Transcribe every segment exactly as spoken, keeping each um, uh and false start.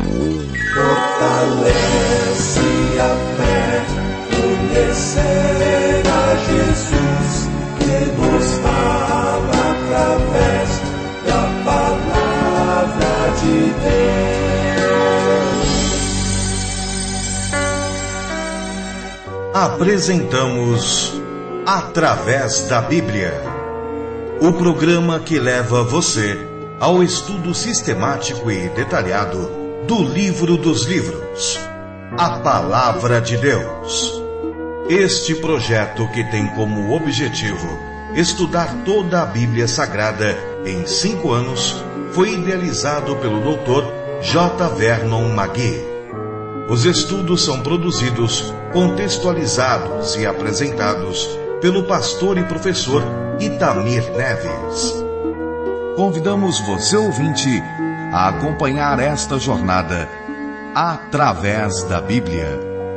Fortalece a fé, conhecer a Jesus, que nos fala através da palavra de Deus. Apresentamos Através da Bíblia, o programa que leva você ao estudo sistemático e detalhado do livro dos livros, a Palavra de Deus. Este projeto, que tem como objetivo estudar toda a Bíblia Sagrada em cinco anos, foi idealizado pelo doutor J. Vernon McGee. Os estudos são produzidos, contextualizados e apresentados pelo pastor e professor Itamir Neves. Convidamos você, ouvinte, a acompanhar esta jornada através da Bíblia.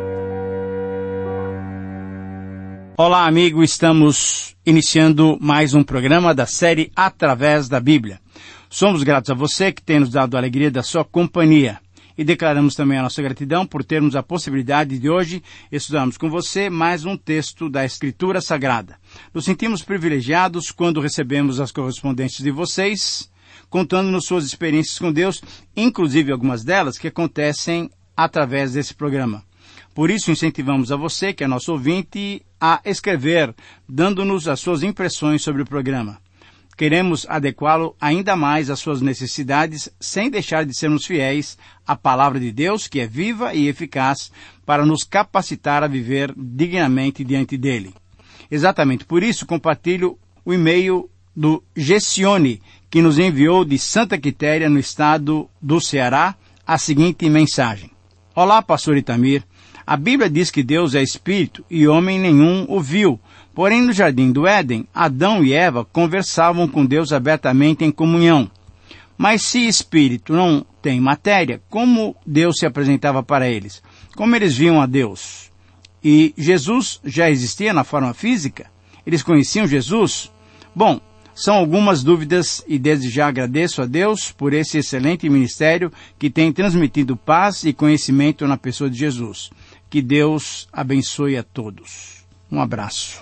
Olá, amigo, estamos iniciando mais um programa da série Através da Bíblia. Somos gratos a você que tem nos dado a alegria da sua companhia. E declaramos também a nossa gratidão por termos a possibilidade de hoje estudarmos com você mais um texto da Escritura Sagrada. Nos sentimos privilegiados quando recebemos as correspondências de vocês, contando-nos suas experiências com Deus, inclusive algumas delas que acontecem através desse programa. Por isso, incentivamos a você, que é nosso ouvinte, a escrever, dando-nos as suas impressões sobre o programa. Queremos adequá-lo ainda mais às suas necessidades, sem deixar de sermos fiéis à Palavra de Deus, que é viva e eficaz, para nos capacitar a viver dignamente diante dele. Exatamente por isso, compartilho o e-mail do Gessione, que nos enviou de Santa Quitéria, no estado do Ceará, a seguinte mensagem. Olá, pastor Itamir. A Bíblia diz que Deus é Espírito e homem nenhum o viu. Porém, no jardim do Éden, Adão e Eva conversavam com Deus abertamente em comunhão. Mas se Espírito não tem matéria, como Deus se apresentava para eles? Como eles viam a Deus? E Jesus já existia na forma física? Eles conheciam Jesus? Bom, são algumas dúvidas e desde já agradeço a Deus por esse excelente ministério que tem transmitido paz e conhecimento na pessoa de Jesus. Que Deus abençoe a todos. Um abraço.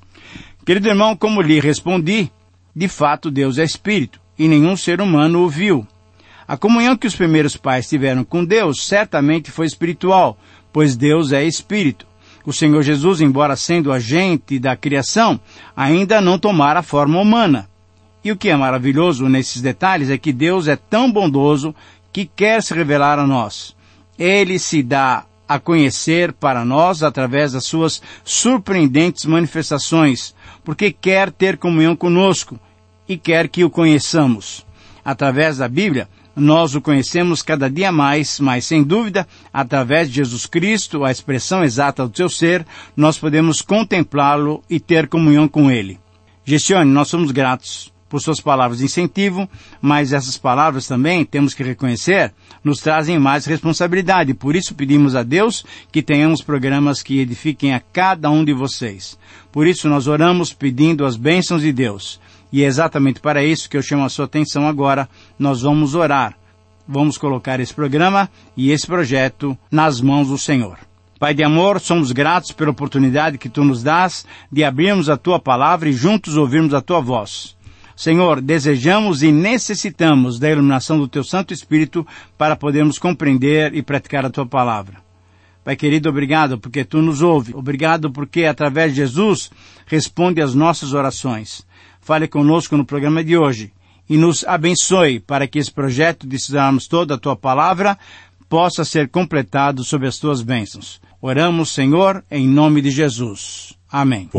Querido irmão, como lhe respondi, de fato Deus é Espírito e nenhum ser humano o viu. A comunhão que os primeiros pais tiveram com Deus certamente foi espiritual, pois Deus é Espírito. O Senhor Jesus, embora sendo agente da criação, ainda não tomara a forma humana. E o que é maravilhoso nesses detalhes é que Deus é tão bondoso que quer se revelar a nós. Ele se dá a conhecer para nós através das suas surpreendentes manifestações, porque quer ter comunhão conosco e quer que o conheçamos. Através da Bíblia, nós o conhecemos cada dia mais, mas sem dúvida, através de Jesus Cristo, a expressão exata do seu ser, nós podemos contemplá-lo e ter comunhão com ele. Gessione, nós somos gratos por suas palavras de incentivo, mas essas palavras também, temos que reconhecer, nos trazem mais responsabilidade. Por isso pedimos a Deus que tenhamos programas que edifiquem a cada um de vocês. Por isso nós oramos pedindo as bênçãos de Deus. E é exatamente para isso que eu chamo a sua atenção agora. Nós vamos orar. Vamos colocar esse programa e esse projeto nas mãos do Senhor. Pai de amor, somos gratos pela oportunidade que Tu nos dás de abrirmos a Tua palavra e juntos ouvirmos a Tua voz. Senhor, desejamos e necessitamos da iluminação do Teu Santo Espírito para podermos compreender e praticar a Tua palavra. Pai querido, obrigado porque Tu nos ouve. Obrigado porque, através de Jesus, responde às nossas orações. Fale conosco no programa de hoje e nos abençoe para que esse projeto de estudarmos toda a Tua palavra possa ser completado sob as Tuas bênçãos. Oramos, Senhor, em nome de Jesus. Amém.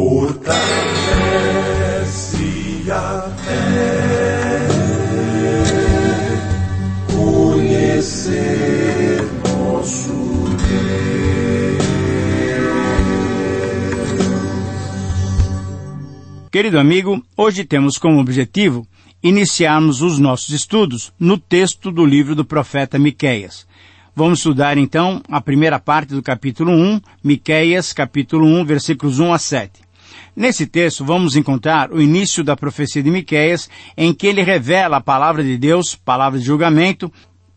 Fortalece a fé, conhecer nosso Deus. Querido amigo, hoje temos como objetivo iniciarmos os nossos estudos no texto do livro do profeta Miqueias. Vamos estudar então a primeira parte do capítulo um, Miqueias, capítulo um, versículos um a sete. Nesse texto vamos encontrar o início da profecia de Miqueias, em que ele revela a palavra de Deus, palavra de julgamento,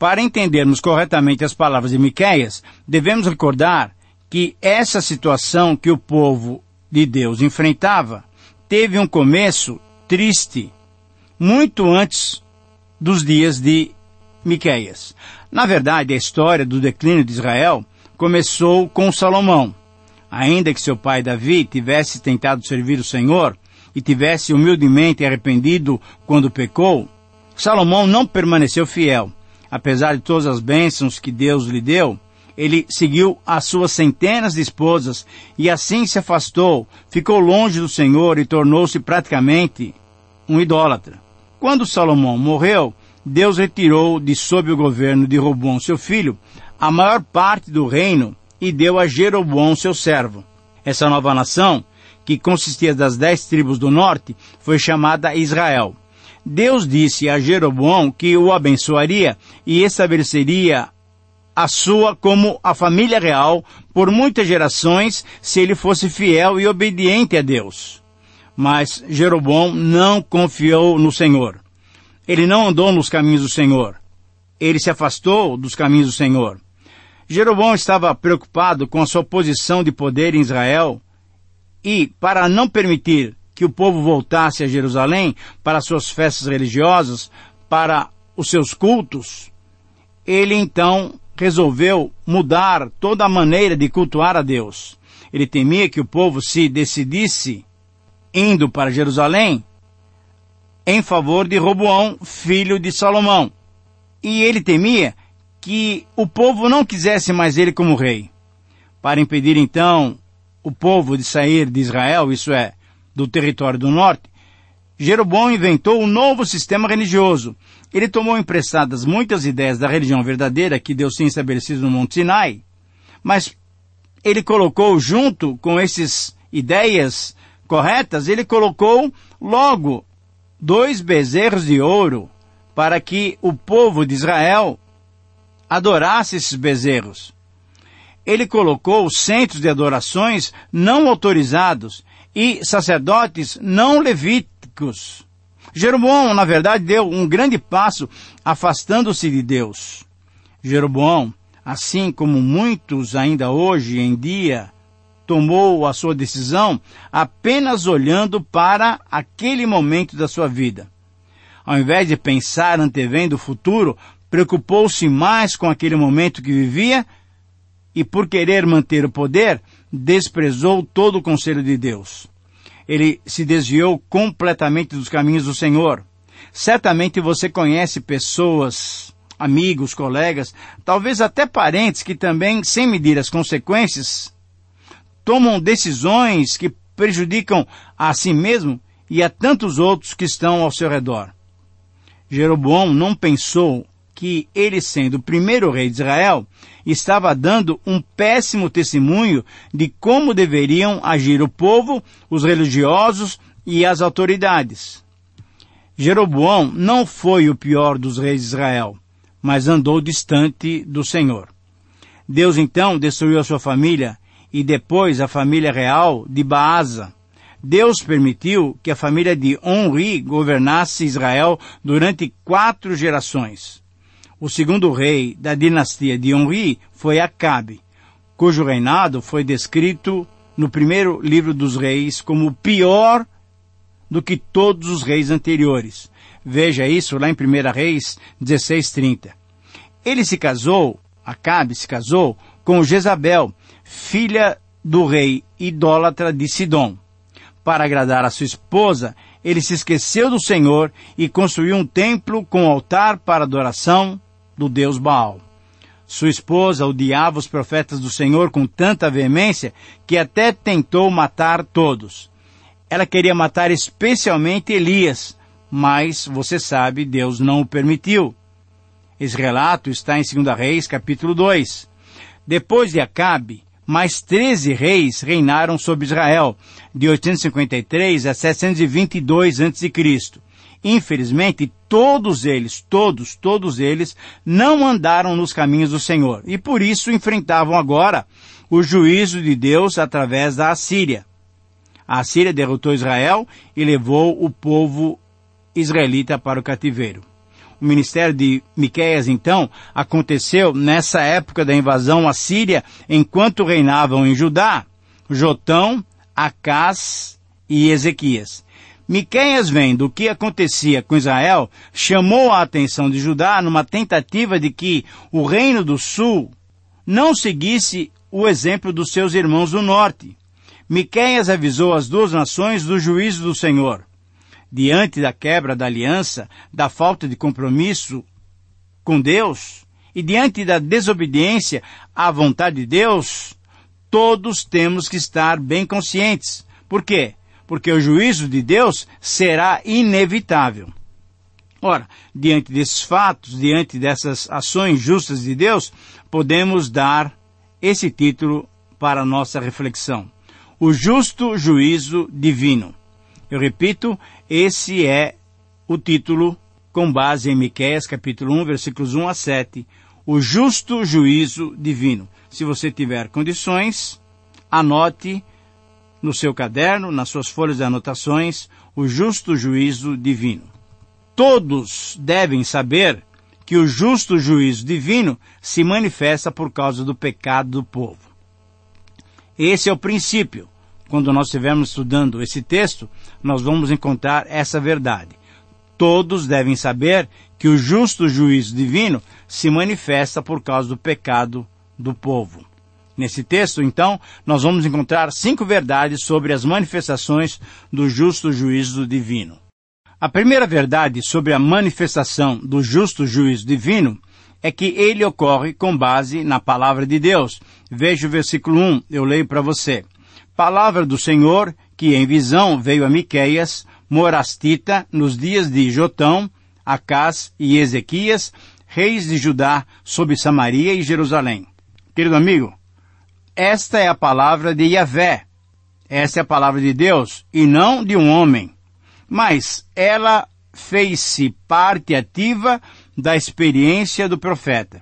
Para entendermos corretamente as palavras de Miqueias, devemos recordar que essa situação que o povo de Deus enfrentava teve um começo triste, muito antes dos dias de Miqueias. Na verdade, a história do declínio de Israel começou com Salomão. Ainda que seu pai Davi tivesse tentado servir o Senhor e tivesse humildemente arrependido quando pecou, Salomão não permaneceu fiel. Apesar de todas as bênçãos que Deus lhe deu, ele seguiu as suas centenas de esposas e assim se afastou, ficou longe do Senhor e tornou-se praticamente um idólatra. Quando Salomão morreu, Deus retirou de sob o governo de Roboão, seu filho, a maior parte do reino e deu a Jeroboão, seu servo. Essa nova nação, que consistia das dez tribos do norte, foi chamada Israel. Deus disse a Jeroboão que o abençoaria e estabeleceria a sua como a família real por muitas gerações, se ele fosse fiel e obediente a Deus. Mas Jeroboão não confiou no Senhor. Ele não andou nos caminhos do Senhor. Ele se afastou dos caminhos do Senhor. Jeroboão estava preocupado com a sua posição de poder em Israel e, para não permitir que o povo voltasse a Jerusalém para suas festas religiosas, para os seus cultos, ele então resolveu mudar toda a maneira de cultuar a Deus. Ele temia que o povo se decidisse indo para Jerusalém em favor de Roboão, filho de Salomão. E ele temia que o povo não quisesse mais ele como rei. Para impedir então o povo de sair de Israel, isso é, do território do norte, Jeroboão inventou um novo sistema religioso. Ele tomou emprestadas muitas ideias da religião verdadeira que Deus tinha estabelecido no Monte Sinai, mas ele colocou junto com essas ideias corretas, ele colocou logo dois bezerros de ouro para que o povo de Israel adorasse esses bezerros. Ele colocou centros de adorações não autorizados e sacerdotes não levíticos. Jeroboão, na verdade, deu um grande passo afastando-se de Deus. Jeroboão, assim como muitos ainda hoje em dia, tomou a sua decisão apenas olhando para aquele momento da sua vida. Ao invés de pensar antevendo o futuro, preocupou-se mais com aquele momento que vivia e, por querer manter o poder, desprezou todo o conselho de Deus. Ele se desviou completamente dos caminhos do Senhor. Certamente você conhece pessoas, amigos, colegas, talvez até parentes que também, sem medir as consequências, tomam decisões que prejudicam a si mesmo e a tantos outros que estão ao seu redor. Jeroboão não pensou que ele, sendo o primeiro rei de Israel, estava dando um péssimo testemunho de como deveriam agir o povo, os religiosos e as autoridades. Jeroboão não foi o pior dos reis de Israel, mas andou distante do Senhor. Deus então destruiu a sua família e depois a família real de Baasa. Deus permitiu que a família de Onri governasse Israel durante quatro gerações. O segundo rei da dinastia de Onri foi Acabe, cujo reinado foi descrito no primeiro livro dos reis como pior do que todos os reis anteriores. Veja isso lá em primeira Reis dezesseis, trinta. Ele se casou, Acabe se casou, com Jezabel, filha do rei idólatra de Sidom. Para agradar a sua esposa, ele se esqueceu do Senhor e construiu um templo com altar para adoração do deus Baal. Sua esposa odiava os profetas do Senhor com tanta veemência que até tentou matar todos. Ela queria matar especialmente Elias, mas, você sabe, Deus não o permitiu. Esse relato está em segunda Reis, capítulo dois. Depois de Acabe, mais treze reis reinaram sobre Israel, de oitocentos e cinquenta e três a setecentos e vinte e dois antes de Cristo. Infelizmente, todos eles, todos, todos eles, não andaram nos caminhos do Senhor, e por isso enfrentavam agora o juízo de Deus através da Assíria. A Assíria derrotou Israel e levou o povo israelita para o cativeiro. O ministério de Miqueias, então, aconteceu nessa época da invasão assíria, enquanto reinavam em Judá Jotão, Acás e Ezequias. Miqueias, vendo o que acontecia com Israel, chamou a atenção de Judá numa tentativa de que o reino do sul não seguisse o exemplo dos seus irmãos do norte. Miqueias avisou as duas nações do juízo do Senhor. Diante da quebra da aliança, da falta de compromisso com Deus e diante da desobediência à vontade de Deus, todos temos que estar bem conscientes. Por quê? Porque o juízo de Deus será inevitável. Ora, diante desses fatos, diante dessas ações justas de Deus, podemos dar esse título para a nossa reflexão: o justo juízo divino. Eu repito, esse é o título com base em Miqueias, capítulo um, versículos um a sete, o justo juízo divino. Se você tiver condições, anote no seu caderno, nas suas folhas de anotações, o justo juízo divino. Todos devem saber que o justo juízo divino se manifesta por causa do pecado do povo. Esse é o princípio. Quando nós estivermos estudando esse texto, nós vamos encontrar essa verdade. Todos devem saber que o justo juízo divino se manifesta por causa do pecado do povo. Nesse texto, então, nós vamos encontrar cinco verdades sobre as manifestações do justo juízo divino. A primeira verdade sobre a manifestação do justo juízo divino é que ele ocorre com base na palavra de Deus. Veja o versículo um, eu leio para você. Palavra do Senhor, que em visão veio a Miqueias, morastita, nos dias de Jotão, Acás e Ezequias, reis de Judá, sobre Samaria e Jerusalém. Querido amigo, esta é a palavra de Yahvé. Esta é a palavra de Deus, e não de um homem. Mas ela fez-se parte ativa da experiência do profeta.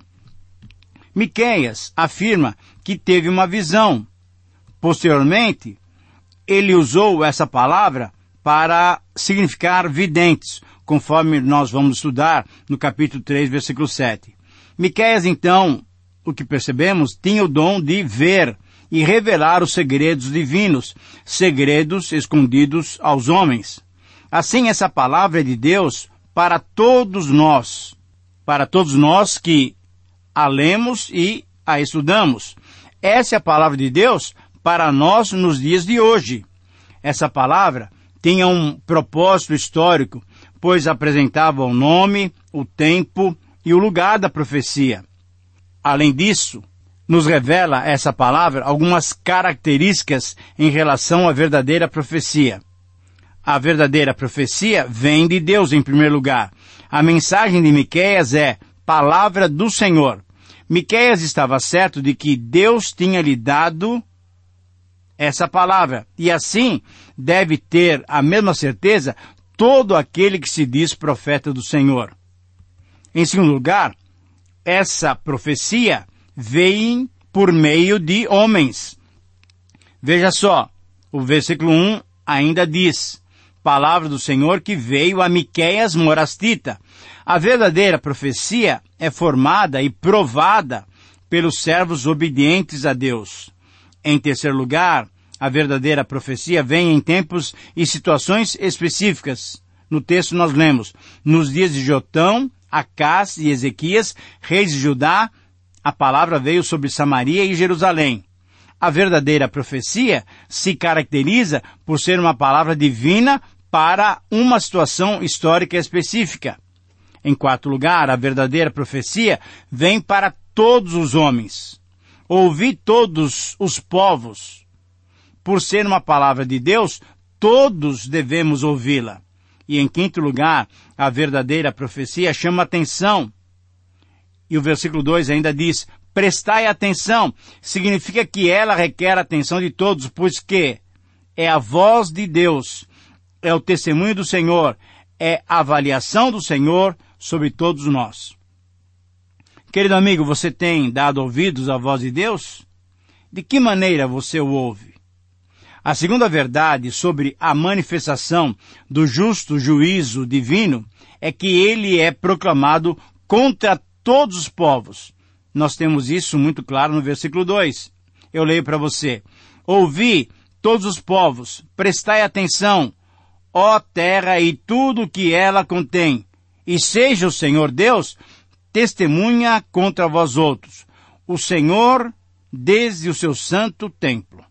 Miqueias afirma que teve uma visão. Posteriormente, ele usou essa palavra para significar videntes, conforme nós vamos estudar no capítulo três, versículo sete. Miqueias, então, o que percebemos, tinha o dom de ver e revelar os segredos divinos, segredos escondidos aos homens. Assim, essa palavra é de Deus para todos nós, para todos nós que a lemos e a estudamos. Essa é a palavra de Deus para nós nos dias de hoje. Essa palavra tinha um propósito histórico, pois apresentava o nome, o tempo e o lugar da profecia. Além disso, nos revela essa palavra algumas características em relação à verdadeira profecia. A verdadeira profecia vem de Deus em primeiro lugar. A mensagem de Miqueias é palavra do Senhor. Miqueias estava certo de que Deus tinha lhe dado essa palavra, e assim deve ter a mesma certeza todo aquele que se diz profeta do Senhor. Em segundo lugar, essa profecia veio por meio de homens. Veja só, o versículo um ainda diz, palavra do Senhor que veio a Miqueias morastita. A verdadeira profecia é formada e provada pelos servos obedientes a Deus. Em terceiro lugar, a verdadeira profecia vem em tempos e situações específicas. No texto nós lemos, nos dias de Jotão, Acás e Ezequias, reis de Judá, a palavra veio sobre Samaria e Jerusalém. A verdadeira profecia se caracteriza por ser uma palavra divina para uma situação histórica específica. Em quarto lugar, a verdadeira profecia vem para todos os homens. Ouvi todos os povos. Por ser uma palavra de Deus, todos devemos ouvi-la. E em quinto lugar, a verdadeira profecia chama atenção. E o versículo dois ainda diz, prestai atenção. Significa que ela requer a atenção de todos, pois que é a voz de Deus, é o testemunho do Senhor, é a avaliação do Senhor sobre todos nós. Querido amigo, você tem dado ouvidos à voz de Deus? De que maneira você o ouve? A segunda verdade sobre a manifestação do justo juízo divino é que ele é proclamado contra todos os povos. Nós temos isso muito claro no versículo dois. Eu leio para você. Ouvi, todos os povos, prestai atenção, ó terra e tudo o que ela contém, e seja o Senhor Deus testemunha contra vós outros, o Senhor desde o seu santo templo.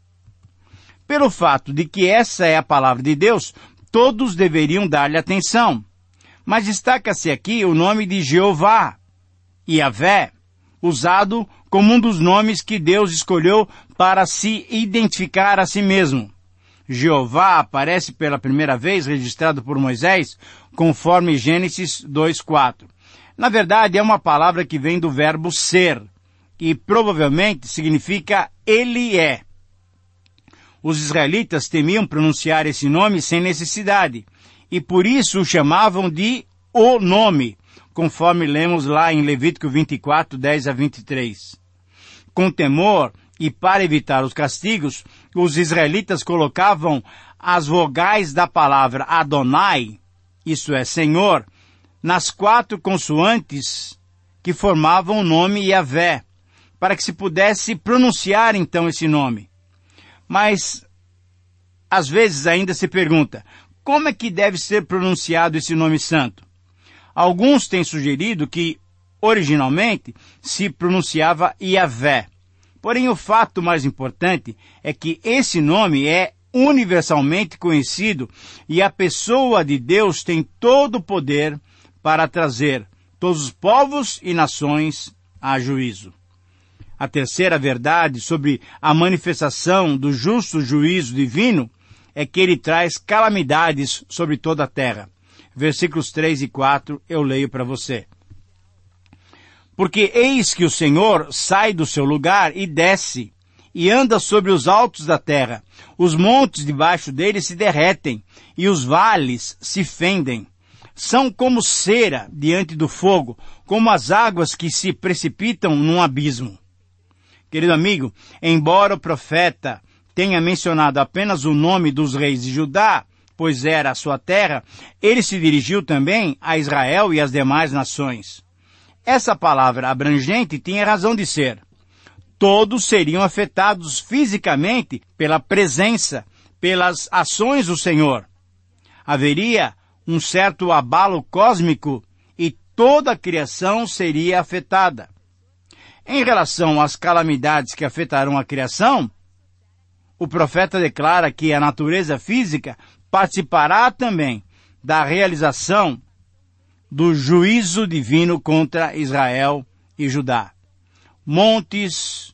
Pelo fato de que essa é a palavra de Deus, todos deveriam dar-lhe atenção. Mas destaca-se aqui o nome de Jeová, Yahvé, usado como um dos nomes que Deus escolheu para se identificar a si mesmo. Jeová aparece pela primeira vez registrado por Moisés, conforme Gênesis dois, quatro. Na verdade, é uma palavra que vem do verbo ser, e provavelmente significa Ele é. Os israelitas temiam pronunciar esse nome sem necessidade, e por isso o chamavam de o nome, conforme lemos lá em Levítico vinte e quatro, dez a vinte e três. Com temor e para evitar os castigos, os israelitas colocavam as vogais da palavra Adonai, isto é, Senhor, nas quatro consoantes que formavam o nome Yahvé, para que se pudesse pronunciar então esse nome. Mas, às vezes ainda se pergunta, como é que deve ser pronunciado esse nome santo? Alguns têm sugerido que, originalmente, se pronunciava Yahvé. Porém, o fato mais importante é que esse nome é universalmente conhecido e a pessoa de Deus tem todo o poder para trazer todos os povos e nações a juízo. A terceira verdade sobre a manifestação do justo juízo divino é que ele traz calamidades sobre toda a terra. Versículos três e quatro eu leio para você. Porque eis que o Senhor sai do seu lugar e desce, e anda sobre os altos da terra. Os montes debaixo dele se derretem, e os vales se fendem. São como cera diante do fogo, como as águas que se precipitam num abismo. Querido amigo, embora o profeta tenha mencionado apenas o nome dos reis de Judá, pois era a sua terra, ele se dirigiu também a Israel e às demais nações. Essa palavra abrangente tinha razão de ser. Todos seriam afetados fisicamente pela presença, pelas ações do Senhor. Haveria um certo abalo cósmico e toda a criação seria afetada. Em relação às calamidades que afetarão a criação, o profeta declara que a natureza física participará também da realização do juízo divino contra Israel e Judá. Montes,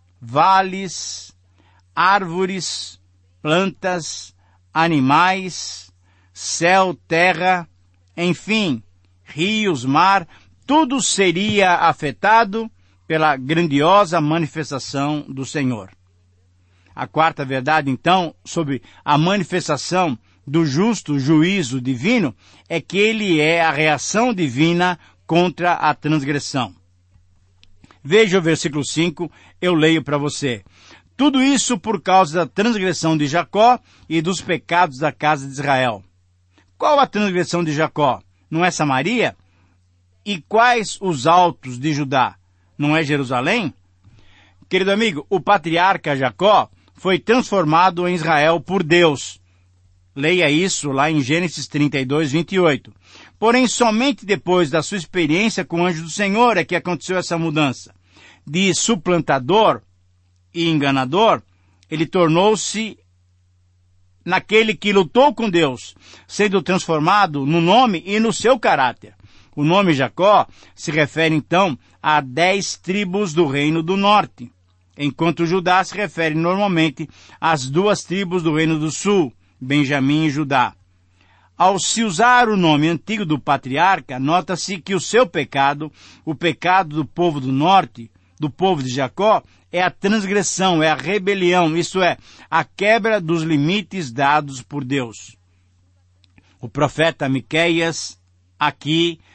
vales, árvores, plantas, animais, céu, terra, enfim, rios, mar, tudo seria afetado pela grandiosa manifestação do Senhor. A quarta verdade, então, sobre a manifestação do justo juízo divino é que ele é a reação divina contra a transgressão. Veja o versículo cinco, eu leio para você. Tudo isso por causa da transgressão de Jacó e dos pecados da casa de Israel. Qual a transgressão de Jacó? Não é Samaria? E quais os altos de Judá? Não é Jerusalém? Querido amigo, o patriarca Jacó foi transformado em Israel por Deus. Leia isso lá em Gênesis trinta e dois, vinte e oito. Porém, somente depois da sua experiência com o anjo do Senhor é que aconteceu essa mudança. De suplantador e enganador, ele tornou-se naquele que lutou com Deus, sendo transformado no nome e no seu caráter. O nome Jacó se refere então a dez tribos do reino do norte, enquanto Judá se refere normalmente às duas tribos do reino do sul, Benjamim e Judá. Ao se usar o nome antigo do patriarca, nota-se que o seu pecado, o pecado do povo do norte, do povo de Jacó, é a transgressão, é a rebelião, isto é, a quebra dos limites dados por Deus. O profeta Miqueias aqui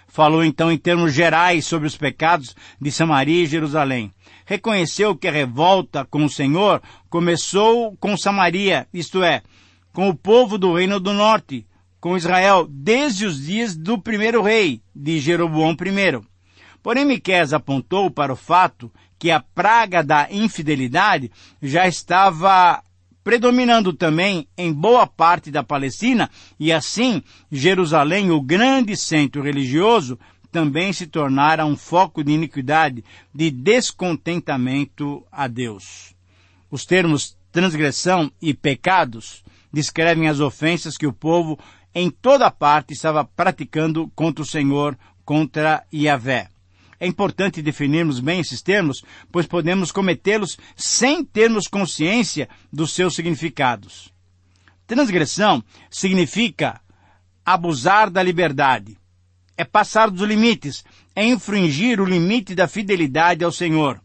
falou então em termos gerais sobre os pecados de Samaria e Jerusalém. Reconheceu que a revolta com o Senhor começou com Samaria, isto é, com o povo do Reino do Norte, com Israel, desde os dias do primeiro rei, de Jeroboão I. Porém, Miqueias apontou para o fato que a praga da infidelidade já estava predominando também em boa parte da Palestina, e assim Jerusalém, o grande centro religioso, também se tornara um foco de iniquidade, de descontentamento a Deus. Os termos transgressão e pecados descrevem as ofensas que o povo em toda parte estava praticando contra o Senhor, contra Yahvé. É importante definirmos bem esses termos, pois podemos cometê-los sem termos consciência dos seus significados. Transgressão significa abusar da liberdade. É passar dos limites, é infringir o limite da fidelidade ao Senhor.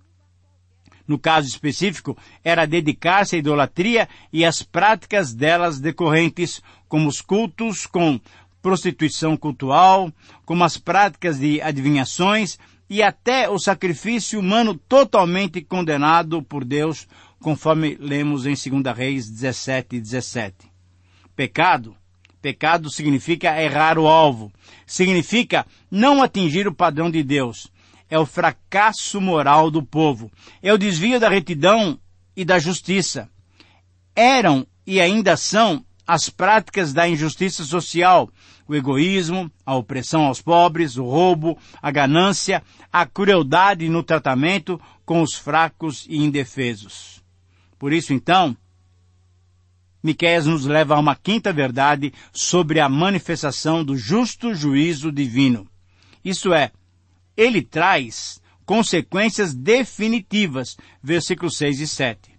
No caso específico, era dedicar-se à idolatria e às práticas delas decorrentes, como os cultos com prostituição cultual, como as práticas de adivinhações e até o sacrifício humano totalmente condenado por Deus, conforme lemos em dois Reis dezessete, dezessete. Pecado. Pecado significa errar o alvo. Significa não atingir o padrão de Deus. É o fracasso moral do povo. É o desvio da retidão e da justiça. Eram e ainda são as práticas da injustiça social, o egoísmo, a opressão aos pobres, o roubo, a ganância, a crueldade no tratamento com os fracos e indefesos. Por isso, então, Miqueias nos leva a uma quinta verdade sobre a manifestação do justo juízo divino. Isto é, ele traz consequências definitivas, versículos seis e sete.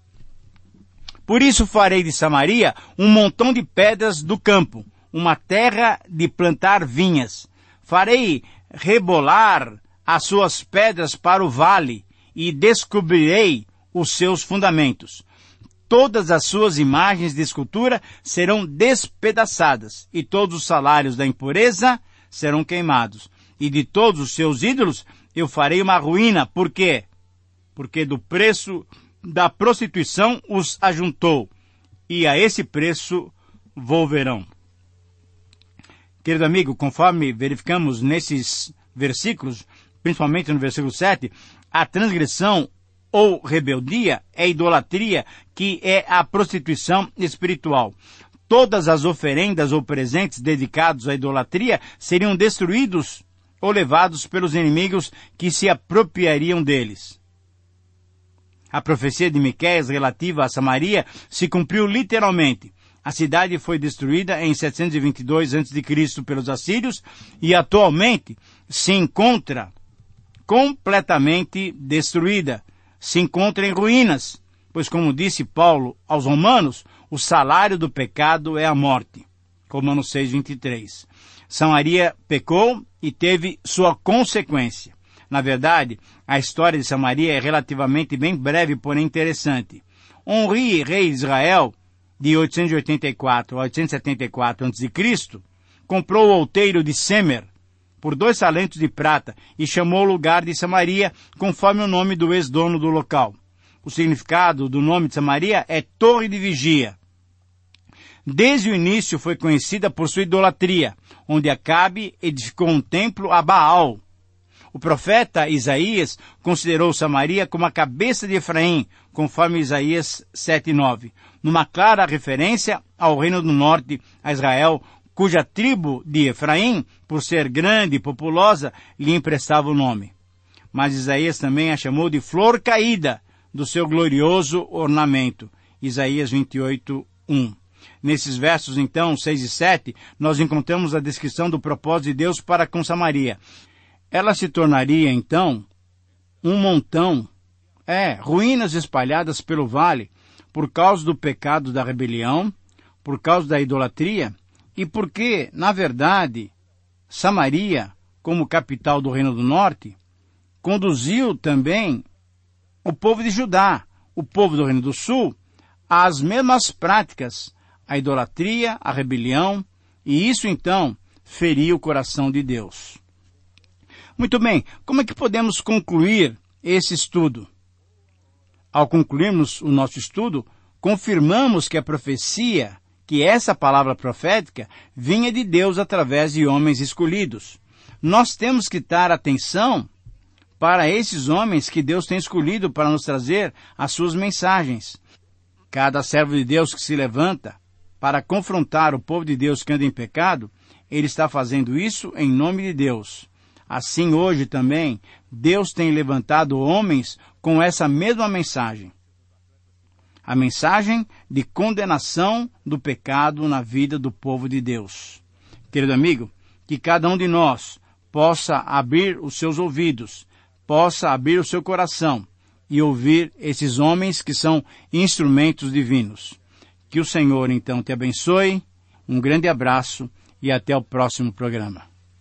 Por isso farei de Samaria um montão de pedras do campo, uma terra de plantar vinhas. Farei rebolar as suas pedras para o vale e descobrirei os seus fundamentos. Todas as suas imagens de escultura serão despedaçadas e todos os salários da impureza serão queimados. E de todos os seus ídolos eu farei uma ruína. Por quê? Porque do preço da prostituição os ajuntou, e a esse preço volverão. Querido amigo, conforme verificamos nesses versículos, principalmente no versículo sete, a transgressão ou rebeldia é idolatria, que é a prostituição espiritual. Todas as oferendas ou presentes dedicados à idolatria seriam destruídos ou levados pelos inimigos que se apropriariam deles. A profecia de Miqueias relativa a Samaria se cumpriu literalmente. A cidade foi destruída em setecentos e vinte e dois antes de Cristo pelos assírios e atualmente se encontra completamente destruída. Se encontra em ruínas, pois como disse Paulo aos Romanos, o salário do pecado é a morte. Romanos seis, vinte e três. Samaria pecou e teve sua consequência. Na verdade, a história de Samaria é relativamente bem breve, porém interessante. Onri, rei de Israel, de oitocentos e oitenta e quatro a oitocentos e setenta e quatro antes de Cristo, comprou o outeiro de Semer por dois talentos de prata e chamou o lugar de Samaria conforme o nome do ex-dono do local. O significado do nome de Samaria é torre de vigia. Desde o início foi conhecida por sua idolatria, onde Acabe edificou um templo a Baal. O profeta Isaías considerou Samaria como a cabeça de Efraim, conforme Isaías sete, nove, numa clara referência ao reino do norte, a Israel, cuja tribo de Efraim, por ser grande e populosa, lhe emprestava o nome. Mas Isaías também a chamou de flor caída do seu glorioso ornamento. Isaías vinte e oito, um. Nesses versos, então, seis e sete, nós encontramos a descrição do propósito de Deus para com Samaria. Ela se tornaria, então, um montão, é, ruínas espalhadas pelo vale, por causa do pecado da rebelião, por causa da idolatria, e porque, na verdade, Samaria, como capital do Reino do Norte, conduziu também o povo de Judá, o povo do Reino do Sul, às mesmas práticas, a idolatria, a rebelião, e isso, então, feriu o coração de Deus. Muito bem, como é que podemos concluir esse estudo? Ao concluirmos o nosso estudo, confirmamos que a profecia, que essa palavra profética, vinha de Deus através de homens escolhidos. Nós temos que dar atenção para esses homens que Deus tem escolhido para nos trazer as suas mensagens. Cada servo de Deus que se levanta para confrontar o povo de Deus que anda em pecado, ele está fazendo isso em nome de Deus. Assim hoje também, Deus tem levantado homens com essa mesma mensagem. A mensagem de condenação do pecado na vida do povo de Deus. Querido amigo, que cada um de nós possa abrir os seus ouvidos, possa abrir o seu coração e ouvir esses homens que são instrumentos divinos. Que o Senhor então te abençoe, um grande abraço e até o próximo programa.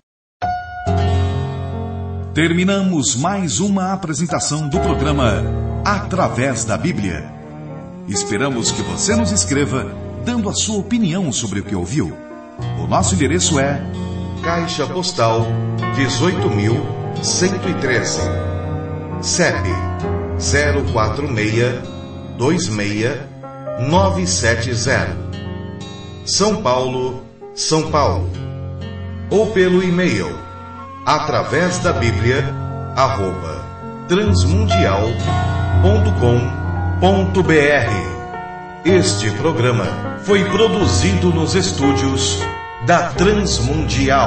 Terminamos mais uma apresentação do programa Através da Bíblia. Esperamos que você nos escreva, dando a sua opinião sobre o que ouviu. O nosso endereço é Caixa Postal dezoito mil cento e treze, C E P zero quatro seis dois seis nove sete zero, São Paulo, São Paulo. Ou pelo e-mail através da Bíblia arroba transmundial ponto com ponto br. Este programa foi produzido nos estúdios da Transmundial.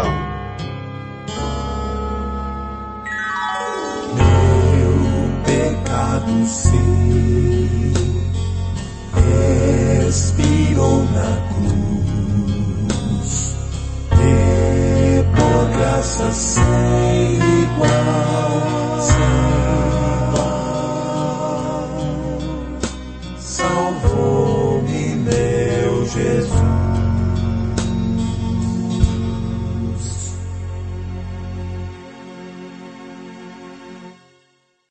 Meu pecado sei, expirou na cruz, e por graça sei.